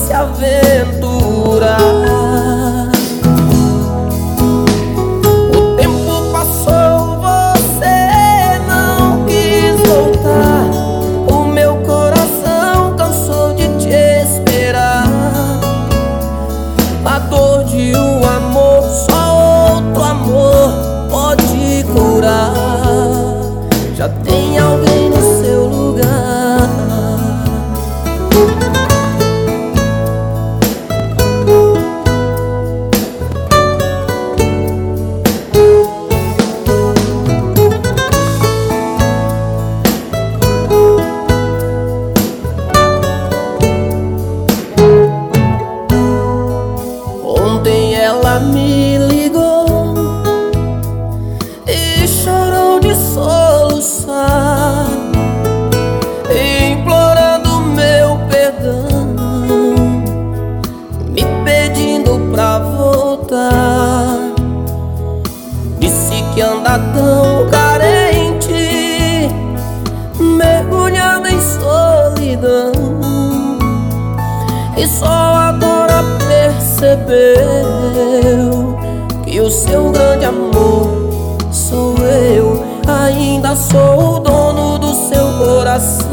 se aventurar. O tempo passou, você não quis voltar. O meu coração cansou de te esperar. A dor de um amor, só outro amor pode curar. Já tem alguém no seu lugar. Ontem ela me ligou e chorou de soluçar, implorando meu perdão, me pedindo pra voltar. Disse que anda tão carente, mergulhada em solidão, e só agora percebeu que o seu grande amor sou eu. Ainda sou o dono do seu coração.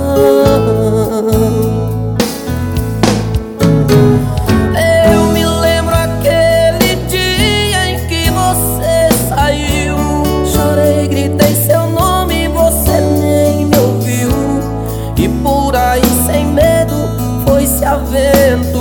Eu me lembro aquele dia em que você saiu. Chorei, gritei seu nome, você nem me ouviu. E por aí sem medo foi se aventurar.